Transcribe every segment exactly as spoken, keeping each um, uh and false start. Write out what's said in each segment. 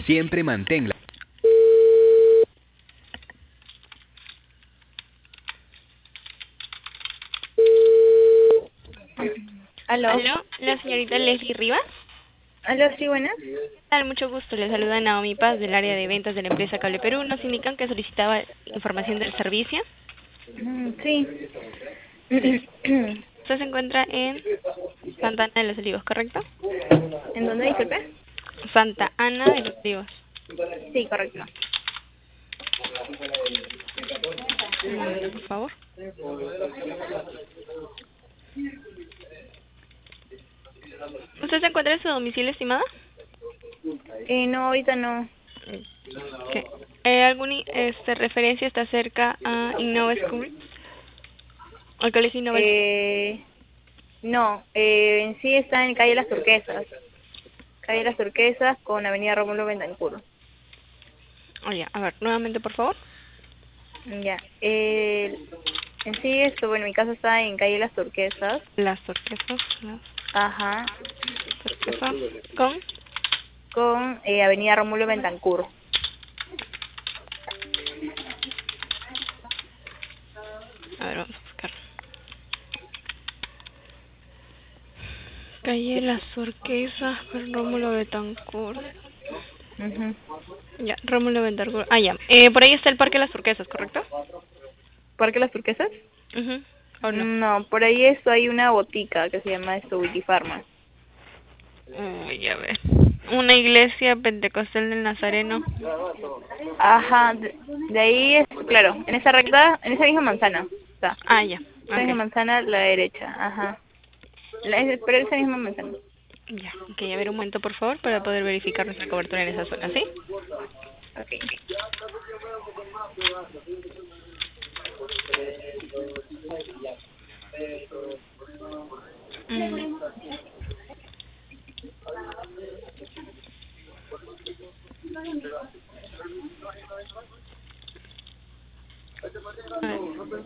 Siempre manténla. ¿Aló? Aló, la señorita Leslie Rivas. ¿Aló, sí, buenas? ¿Qué tal? Mucho gusto. Le saluda Naomi Paz del área de ventas de la empresa Cable Perú. Nos indican que solicitaba información del servicio. Mm, sí. Usted se encuentra en Santa Ana de los Olivos, ¿correcto? ¿En dónde, disculpe? Santa Ana de los Olivos. Sí, correcto. Un momento, por favor. ¿Usted se encuentra en su domicilio, estimada? Eh, no, ahorita no. ¿Qué? Eh, ¿Alguna este, referencia está cerca a Innova School? ¿Al colegio Innova? Eh, no, eh, en sí está en calle Las Turquesas. Calle Las Turquesas con avenida Rómulo Betancourt. Oye, a ver, nuevamente, por favor. Ya. Eh, en sí esto, bueno, mi casa está en calle Las Turquesas. Las sorpresas, las Ajá. sorpresas con... Con eh, avenida Rómulo Betancourt. A ver, vamos a buscar. Calle Las Turquesas con Rómulo Betancourt. Mhm. Ya, Rómulo Betancourt. Ah, ya. Eh, por ahí está el Parque Las Turquesas, ¿correcto? ¿Parque Las Turquesas? Mhm. ¿O no? No, por ahí esto hay una botica que se llama esto Wikifarma. Uy, a ver. Una iglesia pentecostal del Nazareno. Ajá, de, de ahí es, claro, en esa recta, en esa misma manzana, está. Ah, ya. Esa misma Ok. manzana a la derecha, ajá. La, es, pero esa misma manzana. Ya. Ok, a ver un momento, por favor, para poder verificar nuestra cobertura en esa zona, ¿sí? Okay. Mm. A ver.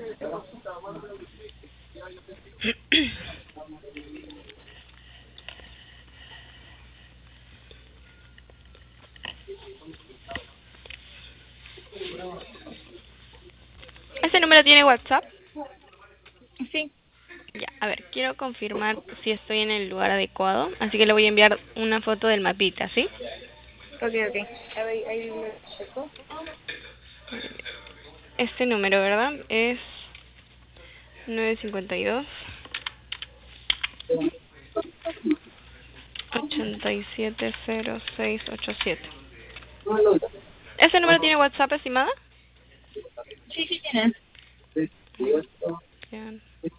¿Este número tiene WhatsApp? Sí, Ya, a ver, quiero confirmar si estoy en el lugar adecuado, así que le voy a enviar una foto del mapita, ¿sí? ok, ok. A ver, ahí lo checo. Este número, ¿verdad? Es nueve cinco dos, ocho siete cero seis ocho siete. ¿Este número tiene WhatsApp, estimada? Sí, sí tiene. Bien.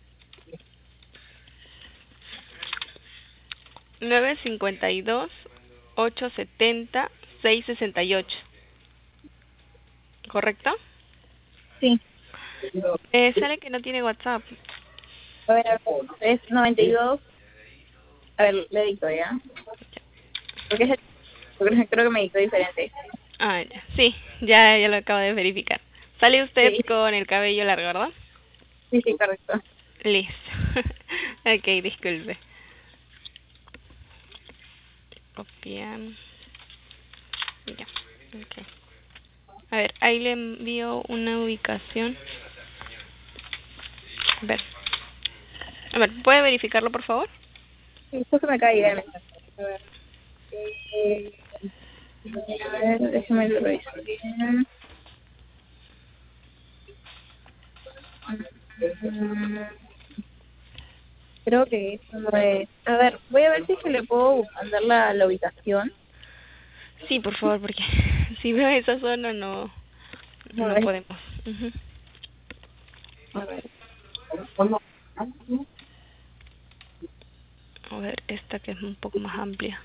nueve cinco dos, ocho siete cero seis seis ocho, ¿correcto? Sí. Eh, sale que no tiene WhatsApp. A ver, a ver, es noventa y dos. A ver, le dicto ya. Porque, es, porque creo que me dictó diferente. Ah, ya. Sí, ya, ya lo acabo de verificar. Sale usted Sí, con el cabello largo, ¿verdad? sí, sí, correcto. Listo. Ok, disculpe. Copiar. Ya. Ok. A ver, ahí le envío una ubicación. A ver. A ver, ¿puede verificarlo, por favor? Sí, justo me acaba de llegar el mensaje. A ver, eh, a ver, déjame lo revisar bien. Mm, Creo que eso no es. A ver, voy a ver si es que le puedo mandar la, la ubicación. Sí, por favor, porque si veo esa zona no, A no ver, podemos. Ujú. a ver. A ver, esta que es un poco más amplia.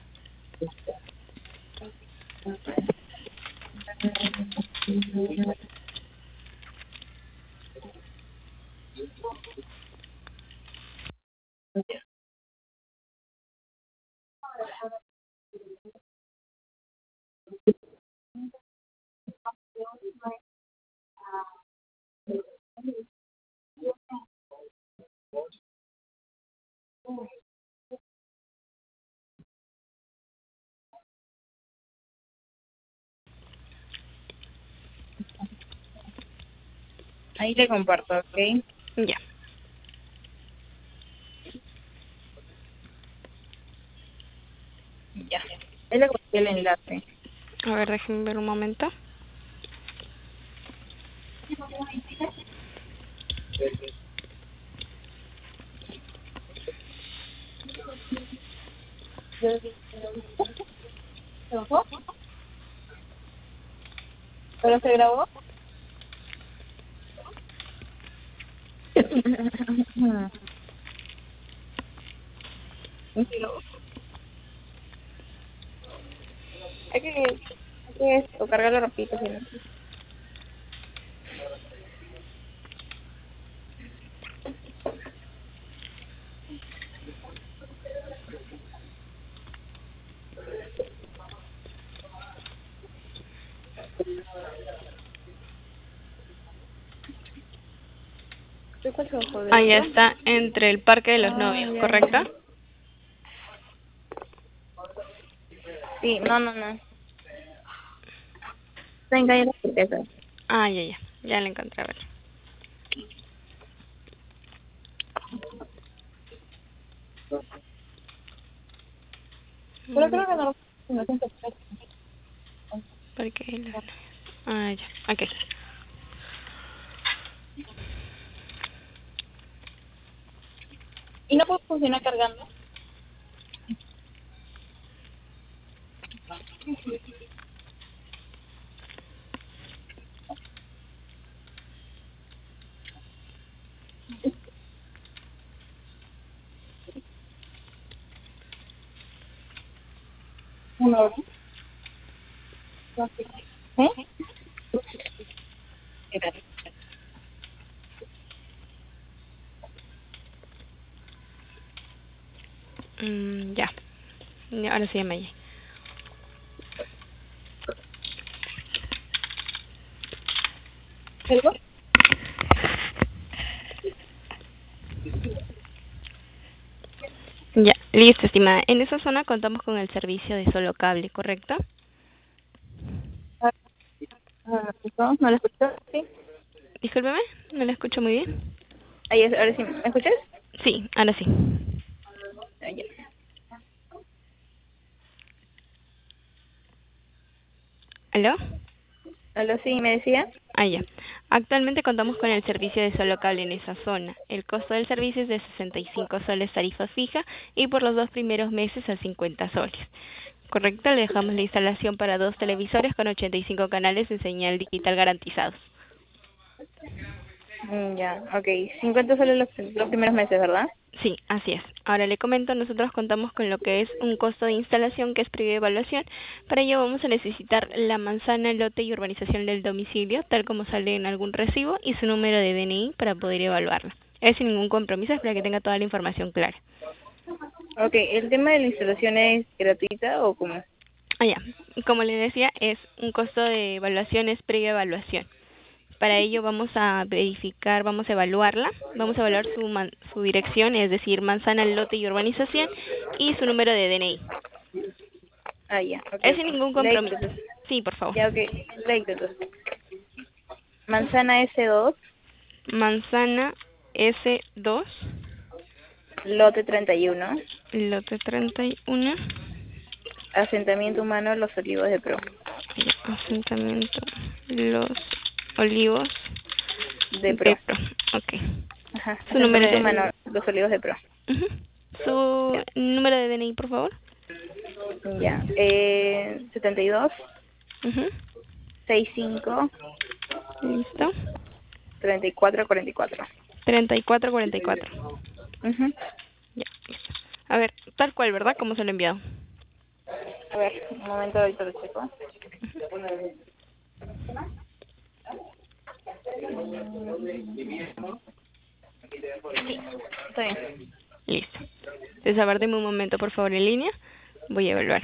Ahí le comparto, ¿ok? Ya. Ya. Ahí le compartí el enlace. A ver, déjenme ver un momento. ¿Se bajó? ¿Pero se grabó? Hay que, hay que esto, cargarlo rapidito, ¿sí? ¿De cuál se bajó? ¿De Ahí esto? está, entre el Parque de los Ah, Novios, ya, ¿correcto? ya. Sí, no, no, no. Venga, ya lo expliqué. Ah, ya, ya. Ya la encontré, a ver. Pero Mm, creo que no lo no siento. Parque de los Novios. Ah, ya. Ok. ¿Y no puede funcionar cargando? Una hora. ¿Eh? Espérate. Mm, ya. Ya, ahora sí ya me hallé. ¿Algo? Ya, listo, estimada. En esa zona contamos con el servicio de solo cable, ¿correcto? Ah, ah, ¿no? ¿No lo escuchó? Sí. Discúlpeme, no la escucho muy bien. Ahí es, ahora sí. ¿Me escuchas? Sí, ahora sí. Ah, ya. ¿Aló? ¿Aló? Sí, ¿me decía? Ah, ya. Actualmente contamos con el servicio de solo cable en esa zona. El costo del servicio es de sesenta y cinco soles tarifa fija y por los dos primeros meses a cincuenta soles. Correcto, le dejamos la instalación para dos televisores con ochenta y cinco canales en señal digital garantizados. Mm, ya, ok. cincuenta solo los, los primeros meses, ¿verdad? Sí, así es. Ahora le comento, nosotros contamos con lo que es un costo de instalación que es previa evaluación. Para ello vamos a necesitar la manzana, lote y urbanización del domicilio, tal como sale en algún recibo, y su número de D N I para poder evaluarla. Es sin ningún compromiso, es para que tenga toda la información clara. Ok, ¿el tema de la instalación es gratuita o cómo? Ah, ya. Como le decía, es un costo de evaluación, es previa evaluación. Para ello vamos a verificar, vamos a evaluarla, vamos a evaluar su man, su dirección, es decir, manzana, lote y urbanización, y su número de D N I. Ah, ya, ok, Es sin ok. ningún Like, compromiso. entonces. Sí, por favor. Ya, ok. Like, entonces. Manzana S dos, Manzana S dos, lote treinta y uno, lote treinta y uno, asentamiento humano Los Olivos de Pro. asentamiento Los Olivos De Pro. de Pro. Ok. Ajá, Su número asentamiento de... humano Los Olivos de Pro. Ujú. Su Ya, número de D N I, por favor. ya. Eh, setenta y dos, Ujú. sesenta y cinco, Listo. treinta y cuatro, cuarenta y cuatro. treinta y cuatro cuarenta y cuatro. Ujú. Ya, listo. A ver, tal cual, ¿verdad? ¿Cómo se lo he enviado? A ver, un momento, ahorita lo checo. Está bien. Listo. Entonces, a ver, deme un momento, por favor, en línea. Voy a evaluar.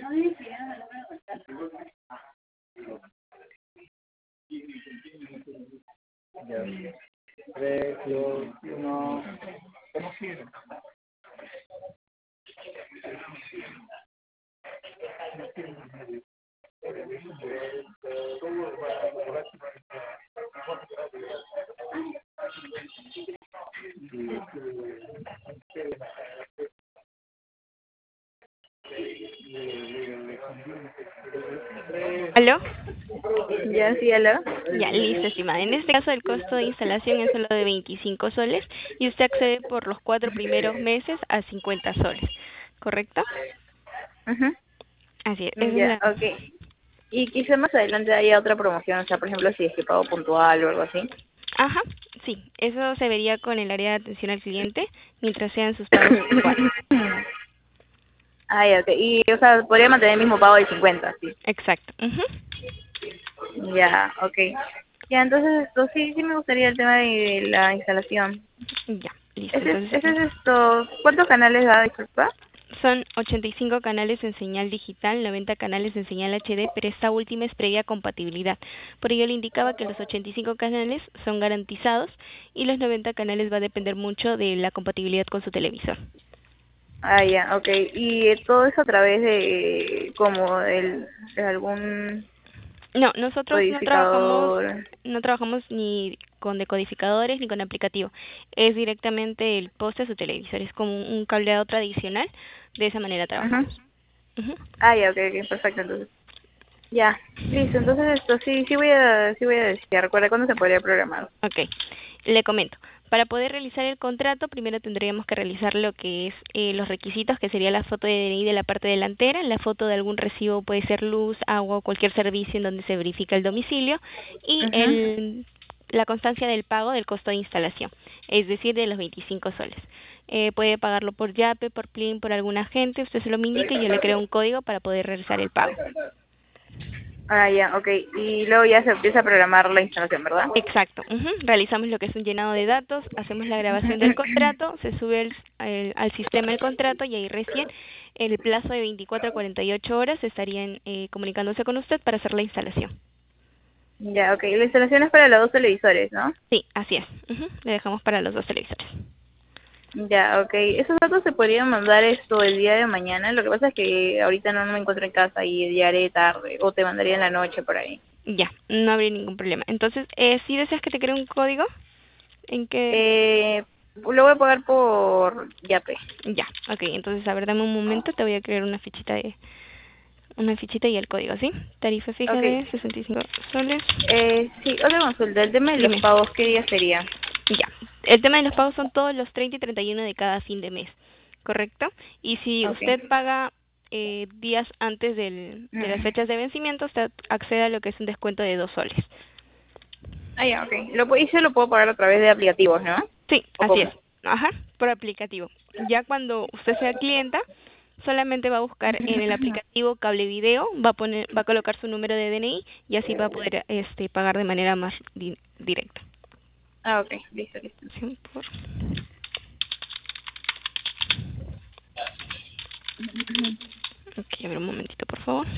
Ya. Tres, dos, uno. ¿Aló? Ya, sí, aló. Ya, listo, estimada. En este caso, el costo de instalación es solo de veinticinco soles y usted accede por los cuatro primeros meses a cincuenta soles, ¿correcto? Ujú. Así es, esa es Ya, la... okay. Y quizá más adelante haya otra promoción, o sea, por ejemplo, si es que pago puntual o algo así. Ajá, sí, eso se vería con el área de atención al cliente mientras sean sus pagos puntuales. Ah, ya, ok. Y, o sea, podría mantener el mismo pago de cincuenta, sí. Exacto. Ujú. Ya, ok. Ya, entonces esto sí, sí me gustaría el tema de la instalación. Ya, listo. Ese es, Entonces, ese es esto. ¿Cuántos canales da, disculpa? son ochenta y cinco canales en señal digital, noventa canales en señal H D, pero esta última es previa compatibilidad. Por ello le indicaba que los ochenta y cinco canales son garantizados y los noventa canales va a depender mucho de la compatibilidad con su televisor. Ah, ya, ok. Y eh, todo eso a través de, como, el, de algún No, nosotros no trabajamos, codificador. no trabajamos ni con decodificadores ni con aplicativo. Es directamente el poste a su televisor. Es como un cableado tradicional. De esa manera Ajá. trabajamos. Ujú. Ah, ya, ok, ok, perfecto, entonces. Ya, listo. Entonces esto sí, sí voy a, sí voy a decir. ¿Recuerda cuándo se podría programar? Ok, le comento. Para poder realizar el contrato, primero tendríamos que realizar lo que es eh, los requisitos, que sería la foto de D N I de la parte delantera, la foto de algún recibo, puede ser luz, agua o cualquier servicio en donde se verifica el domicilio, y Ajá. el, la constancia del pago del costo de instalación, es decir, de los veinticinco soles. Eh, puede pagarlo por Yape, por Plin, por algún agente, usted se lo me indica y yo le creo un código para poder realizar el pago. Ah, ya, ok. Y luego ya se empieza a programar la instalación, ¿verdad? Exacto. Ujú. Realizamos lo que es un llenado de datos, hacemos la grabación del contrato, se sube el- el- al sistema el contrato y ahí recién, en el plazo de veinticuatro a cuarenta y ocho horas, estarían eh, comunicándose con usted para hacer la instalación. Ya, ok. La instalación es para los dos televisores, ¿no? Sí, así es. Ujú. Le dejamos para los dos televisores. Ya, ok. Esos datos se podrían mandar esto el día de mañana. Lo que pasa es que ahorita no me encuentro en casa y enviaré tarde o te mandaría en la noche por ahí. Ya, no habría ningún problema. Entonces, eh, si deseas que te cree un código, en que... Eh, lo voy a pagar por Yape. Ya, ok. Entonces, a ver, dame un momento, te voy a crear una fichita de... Una fichita y el código, ¿sí? Tarifa fija Ok. de sesenta y cinco soles. Eh, sí, otra consulta. El tema de los Dime. pagos, ¿qué día sería? Ya. El tema de los pagos son todos los treinta y treinta y uno de cada fin de mes, ¿correcto? Y si Ok. usted paga eh, días antes del, de las Mm. fechas de vencimiento, usted accede a lo que es un descuento de dos soles. Ah, ya, ok. Lo, pu- y se lo puedo pagar a través de aplicativos, ¿no? Sí, ¿O así es. cómo? Ajá, por aplicativo. Ya cuando usted sea clienta, solamente va a buscar en el aplicativo cable video, va a poner, va a colocar su número de D N I y así va a poder este pagar de manera más di- directa. Ah, ok. Listo, listo. cien por... Ok, a ver un momentito, por favor.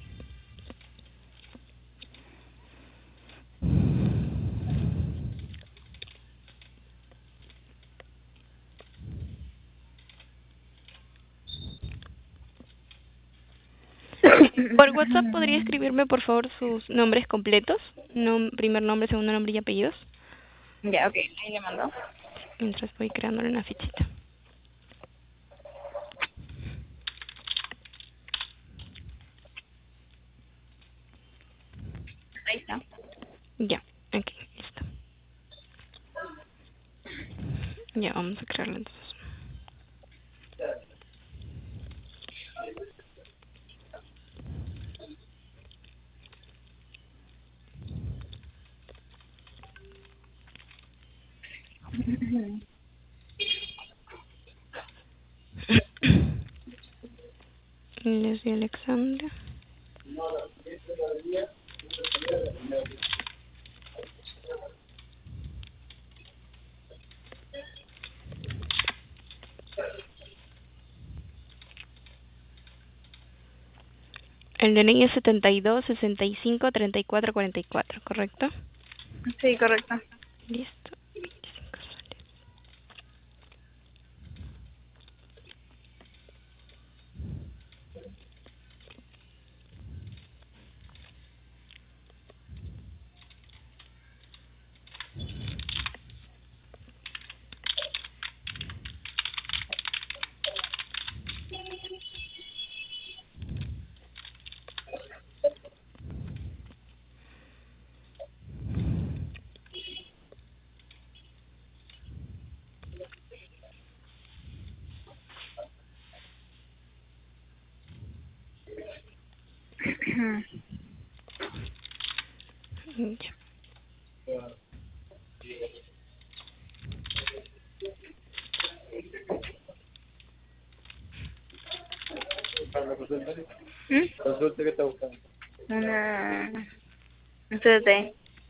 Por WhatsApp podría escribirme por favor sus nombres completos, nom primer nombre, segundo nombre y apellidos, Ya, ok. Ahí le mando. mientras voy creándole una fichita. Ahí está. Ya, ok, listo. Ya, vamos a crearlo entonces. Leslie Alexandra. El D N I es setenta y dos, sesenta y cinco, treinta y cuatro, cuarenta y cuatro, ¿correcto? Sí, correcto. Listo. veinticinco soles. Ya. Para la consulta, ¿Mm? consulta que está buscando. Una... Espérate.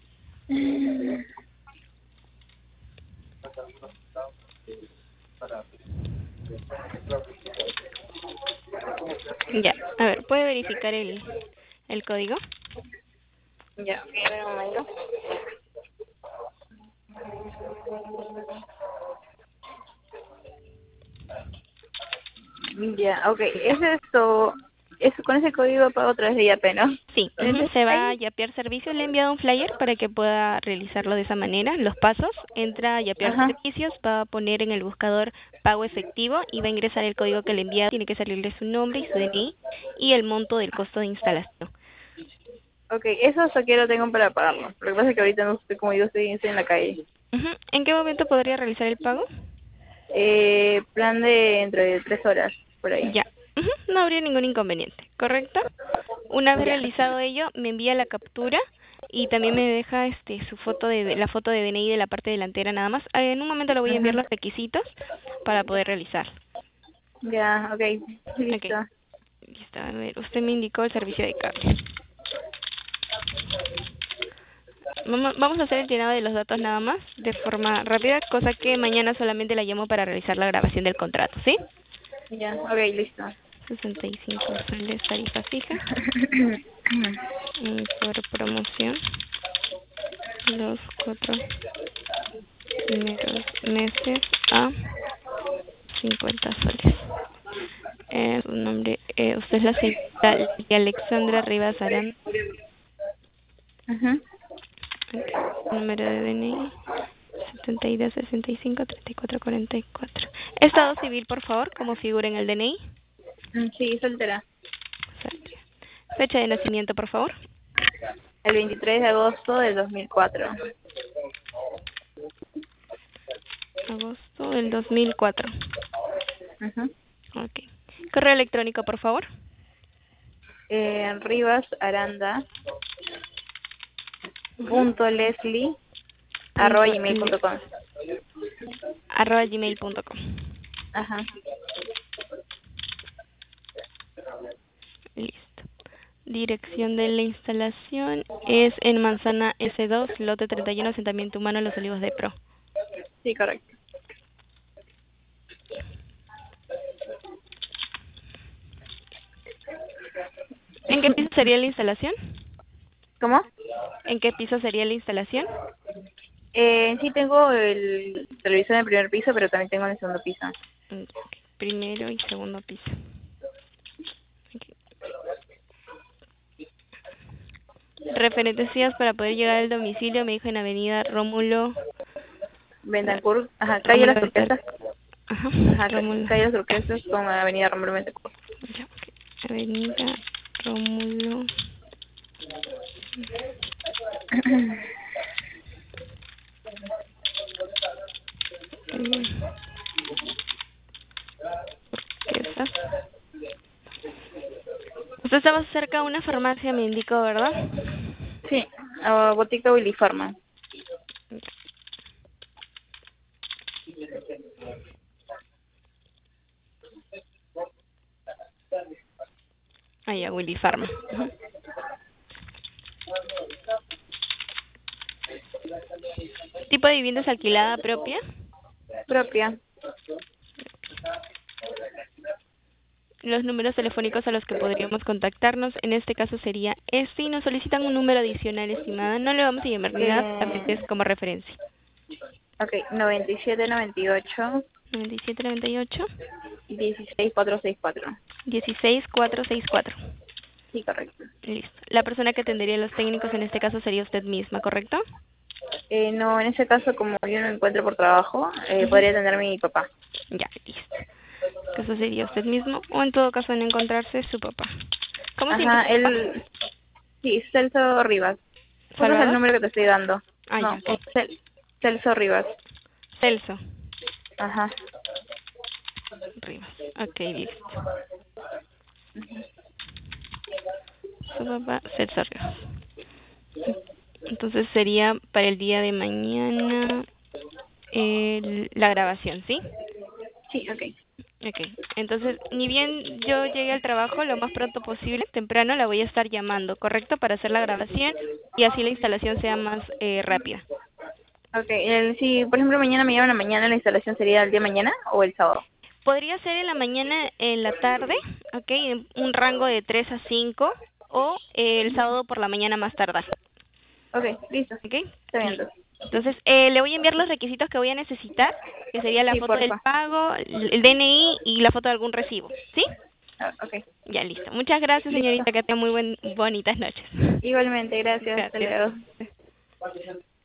Ya, a ver, ¿puede verificar el, el código? Ya, ok, a ver un momento. Ya, ok, es esto, es, con ese código pago a través de I A P, ¿no? Sí, ujú, se va a Yapear Servicios. Le he enviado un flyer para que pueda realizarlo de esa manera. Los pasos, entra a Yapear Ajá. Servicios, va a poner en el buscador pago efectivo y va a ingresar el código que le envía. Tiene que salirle su nombre y su D N I y el monto del costo de instalación. Ok, eso hasta que lo tengo para pagarlo. Lo que pasa es que ahorita no estoy, como yo estoy, estoy en la calle. Ujú, ¿en qué momento podría realizar el pago? Eh, plan de entre tres horas, por ahí. Ya, ujú, no habría ningún inconveniente, ¿correcto? Una vez Ya. realizado ello, me envía la captura y también me deja este su foto de, de- la foto de D N I de la parte delantera nada más. Ah, En un momento le voy a enviar Ajá. los requisitos para poder realizar. Ya, ok, Ok, listo. listo. A ver, usted me indicó el servicio de cable. Vamos vamos a hacer el llenado de los datos nada más de forma rápida, cosa que mañana solamente la llamo para realizar la grabación del contrato, ¿sí? Ya, ok, listo. sesenta y cinco soles tarifa fija. Y por promoción, los cuatro primeros meses a cincuenta soles. Eh, su nombre, eh, usted es la señora Lidia Alexandra Rivas Arán. Ajá. Okay. Número de D N I setenta y dos, sesenta y cinco, treinta y cuatro, cuarenta y cuatro. Estado civil, por favor, como figura en el D N I. Mm, sí, soltera. Soltera. Fecha de nacimiento, por favor. El veintitrés de agosto del dos mil cuatro. Agosto del dos mil cuatro. Ajá. Okay. Correo electrónico, por favor. Eh, Rivas Aranda Uh-huh. punto Leslie arroba Punto gmail le, punto com. arroba gmail punto com. Ajá. Listo. Dirección de la instalación es en Manzana S dos, lote treinta y uno, asentamiento humano Los Olivos de Pro. Sí, correcto. ¿En qué piso sería la instalación? ¿Cómo? ¿En qué piso sería la instalación? Eh, sí tengo el televisor en el primer piso, pero también tengo en el segundo piso. Mm, Primero y segundo piso. Okay. Referencias para poder llegar al domicilio, me dijo en Avenida Rómulo. Betancourt, ajá, calle Rómulo Las Betancourt. Turquesas. Ajá, Ajá, ca- Rómulo. calle Las Turquesas con avenida Rómulo Betancourt. Ya, ok. Avenida Rómulo. Eh, Turquesas. Usted estaba cerca de una farmacia, me indicó, ¿verdad? Sí, uh, Botica Willy Pharma. Allá, Willy Pharma. Ujú. ¿Tipo de vivienda es alquilada propia? Propia. los números telefónicos a los que podríamos contactarnos. En este caso sería este y nos solicitan un número adicional, estimada. No le vamos a llamar ni nada, solamente es como referencia. Ok, noventa y siete, noventa y ocho, noventa y siete, noventa y ocho, dieciséis, cuatrocientos sesenta y cuatro. dieciséis, cuatrocientos sesenta y cuatro. Sí, correcto. Listo. La persona que atendería a los técnicos en este caso sería usted misma, ¿correcto? Eh, no, en ese caso, como yo no me encuentro por trabajo, eh, Ujú. podría atender mi papá. Ya, listo. Eso sería usted mismo o en todo caso en encontrarse su papá. ¿Cómo se llama Ajá, su papá? él... Sí, Celso Rivas. Ese es el ¿Salvador? número que te estoy dando. Ah, No, ya, ok. Cel- Celso Rivas. Celso Ajá. Rivas. Ok, listo. Su papá, Celso Rivas. Entonces sería para el día de mañana el- la grabación, ¿sí? Sí, ok. Ok, entonces, ni bien yo llegue al trabajo, lo más pronto posible, temprano, la voy a estar llamando, ¿correcto? Para hacer la grabación y así la instalación sea más eh, rápida. Ok, el, si por ejemplo mañana me llaman a la mañana, ¿la instalación sería el día de mañana o el sábado? Podría ser en la mañana, en la tarde, ok, en un rango de tres a cinco o eh, el sábado por la mañana más tardar, Ok, listo. ok. Está bien, Listo. entonces. Entonces, eh, le voy a enviar los requisitos que voy a necesitar, que sería la Sí, foto del porfa. pago, el D N I y la foto de algún recibo, ¿sí? Ah, ok, Ya, listo. Muchas gracias, listo. señorita, que tenga muy buen, bonitas noches. Igualmente, gracias. Hasta Gracias. luego.